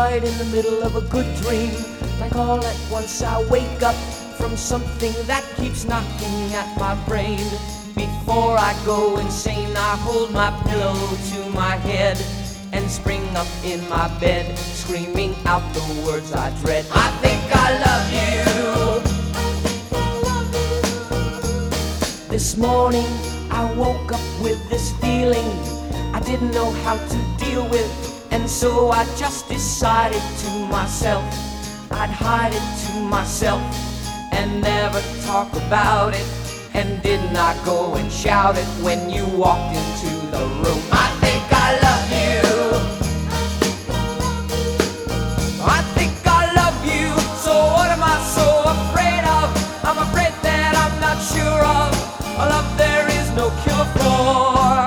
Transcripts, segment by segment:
right in the middle of a good dream. Like all at once I wake up from something that keeps knocking at my brain. Before I go insane, I hold my pillow to my head and spring up in my bed, screaming out the words I dread. I think I love you. This morning I woke up with this feeling I didn't know how to deal with, and so I just decided to myself I'd hide it to myself and never talk about it. And did not go and shout it when you walked into the room. I think I love you. I think I love you. So what am I so afraid of? I'm afraid that I'm not sure of a love there is no cure for.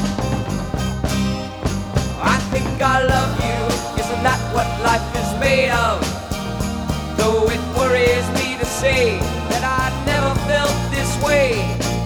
I think I love you. Isn't that what life is made of? Though it worries me to say that I never felt this way.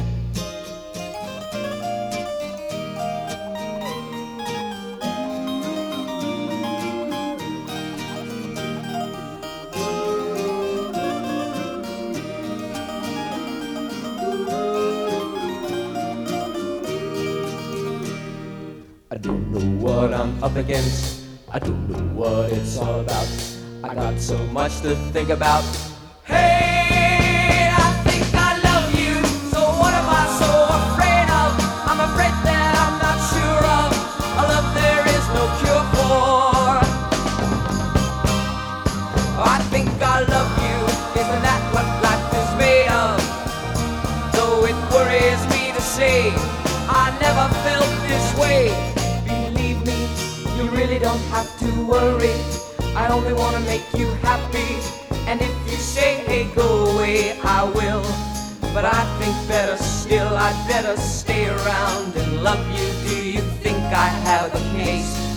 I don't know what I'm up against. I don't know what it's all about. I got so much to think about. Hey, I think I love you. So what am I so afraid of? I'm afraid that I'm not sure of a love there is no cure for. I think I love you. Isn't that what life is made of? Though it worries me to say I never felt this way. Believe me, you really don't have to worry. I only want to make you happy. And if you say, hey, go away, I will. But I think better still, I'd better stay around and love you. Do you think I have a case?